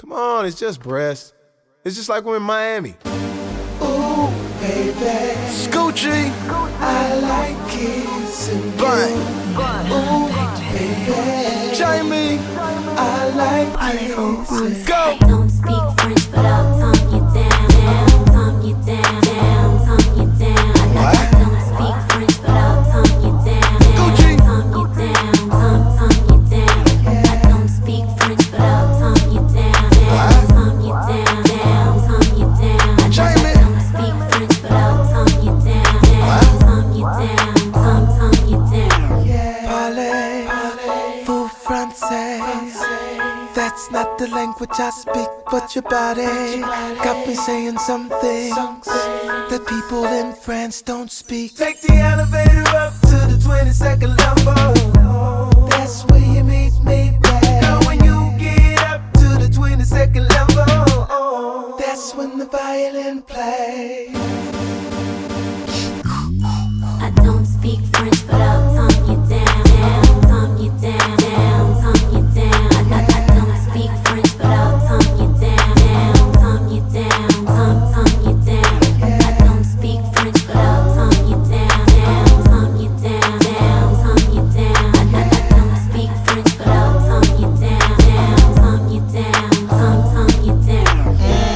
Come on, it's just breasts. It's just like we're in Miami. Ooh, baby. Scoochie. I like kissing you. Bang. Ooh, baby. Jamie. I like kissing. Go. Don't speak French, but I'll tongue you down, tongue you down, tongue you down. I don't speak French, but I'll tongue you down, Gucci. tongue you down, tongue you down. I don't speak French, but I'll tongue you down, tongue you down, tongue you down. Jamie. I don't speak French, but I'll tongue you down, tongue you down, tongue you down. Parlez, vous français. That's not the language I speak, but your body got me saying some things that people in France don't speak. Take the elevator up to the 22nd level. That's where you meet me, babe. Now when you get up to the 22nd level, that's when the violin plays. I don't speak French, but I'll tongue you down, tongue you down, tongue you down. I don't speak French, but I'll tongue you down, tongue you down, tongue you down. I don't speak French, but I'll tongue you down, tongue you down, tongue you down. I don't speak French, but I'll tongue you down, tongue you down, tongue you down.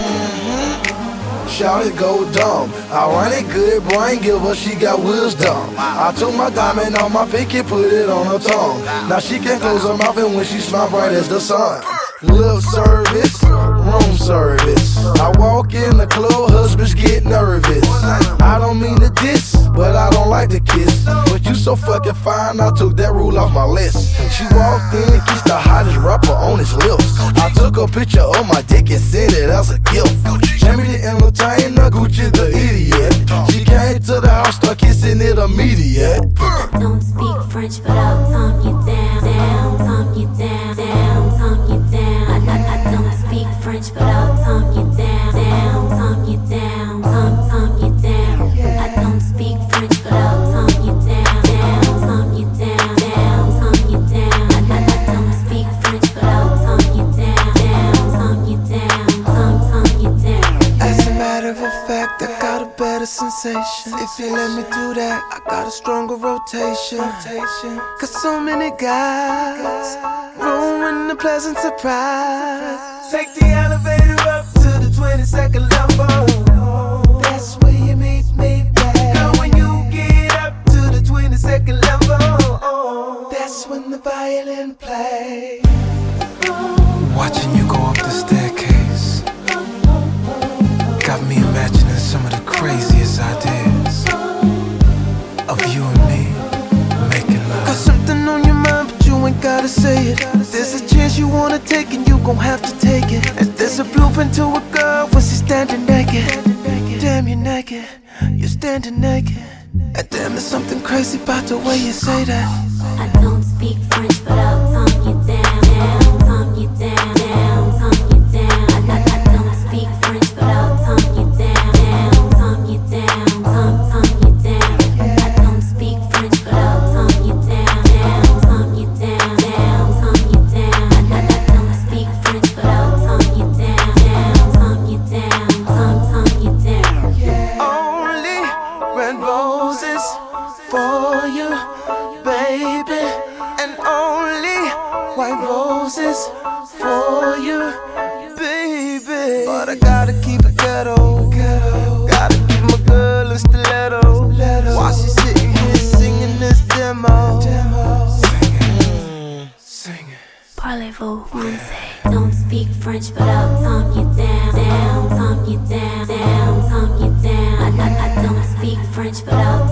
Shout it go dumb. I run it good, boy, ain't give her, she got wisdom. I took my diamond on my pinky, put it on her tongue. Now she can close her mouth and when she smile bright as the sun. Lip service, room service. I walk in the club, husbands get nervous. I don't mean to diss, but I don't like to kiss. But you so fucking fine, I took that rule off my list. She walked in and kissed the hottest rapper on his lips. I took a picture of my dick and sent it as a gift. Jamie the entertainer, Gucci the idiot. She came to the house, start kissing it immediate. I don't speak French, but I'll tongue you down, tongue you down, tongue you down. I don't speak French, but I'll tongue you down, tongue you down, tongue you down. I don't speak French, but I'll tongue you down, tongue you down, tongue you down. I don't speak French, but I'll tongue you down, tongue you down, tongue you down. As a matter of fact, I got a better sensation. If you let me do that, I got a stronger rotation. Cause so many guys ruin the pleasant surprise. Take the elevator up to the 22nd level. That's where you meet me, babe. Now when you get up to the 22nd level, that's when the violin plays. Watching you go up the staircase got me imagining some of the craziest ideas of you and me making love. Got something on your mind, but you ain't gotta say it. There's a chance you wanna take, and you gon' have to take it. And there's a blueprint to a girl when she's standing naked. Damn, you're naked, you're standing naked. And damn, there's something crazy about the way you say that. I don't speak French, but I'll tongue you down, tongue you down, tongue you down. I don't speak French, but I'll tongue you down, tongue you down, tongue you down. I don't speak French, but I'll tongue you down, tongue you down, tongue you down. I don't speak French, but I'll tongue you down, tongue you down, tongue you down. Only red roses for you, baby, and only white roses for you, baby. But I gotta keep it ghetto, gotta keep my girl in stiletto, while she's sitting here singing this demo. Singing. Parlez-vous français? Don't speak French, but I'll tongue you down, tongue you down, tongue you down. I don't speak French, but I'll